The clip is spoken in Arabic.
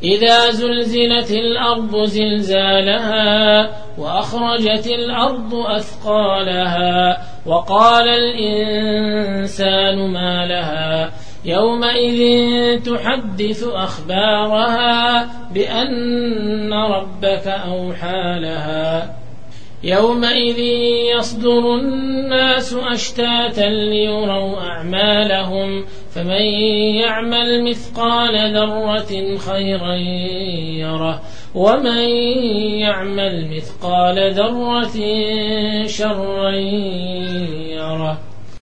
إذا زلزلت الأرض زلزالها وأخرجت الأرض أثقالها وقال الإنسان ما لها يومئذ تحدث أخبارها بأن ربك أوحى لها يومئذ يصدر الناس أشتاتا ليروا أعمالهم فمن يعمل مثقال ذرة خيرا يره ومن يعمل مثقال ذرة شرا يره.